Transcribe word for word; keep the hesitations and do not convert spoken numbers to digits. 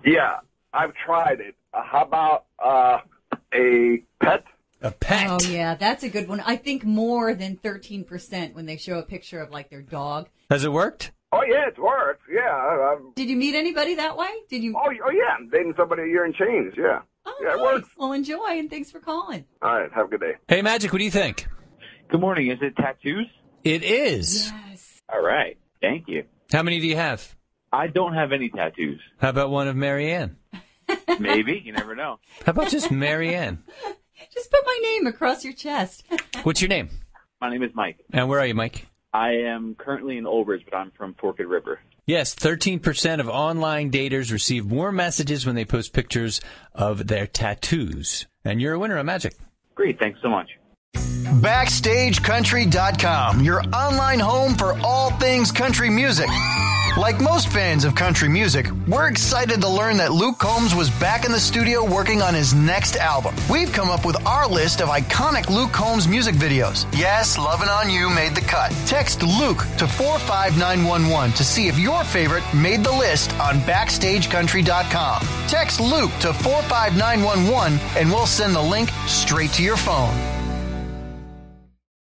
Yeah, I've tried it. Uh, how about uh, a pet? A pet? Oh, yeah, that's a good one. I think more than thirteen percent when they show a picture of, like, their dog. Has it worked? Oh, yeah, it's worked. Yeah. I, Did you meet anybody that way? Did you? oh, oh, yeah. I'm dating somebody a year and change. Yeah. Oh, yeah, it nice. works. Well, enjoy, and thanks for calling. All right. Have a good day. Hey, Magic, what do you think? Good morning. Is it tattoos? It is. Yes. All right. Thank you. How many do you have? I don't have any tattoos. How about one of Marianne? Maybe. You never know. How about just Marianne? Just put my name across your chest. What's your name? My name is Mike. And where are you, Mike? I am currently in Old Bridge, but I'm from Forked River. Yes, thirteen percent of online daters receive more messages when they post pictures of their tattoos. And you're a winner of Magic. Great. Thanks so much. Backstage Country dot com, your online home for all things country music. Like most fans of country music, we're excited to learn that Luke Combs was back in the studio working on his next album. We've come up with our list of iconic Luke Combs music videos. Yes, Lovin' On You made the cut. Text Luke to four five nine one one to see if your favorite made the list on Backstage Country dot com. Text Luke to four five nine one one and we'll send the link straight to your phone.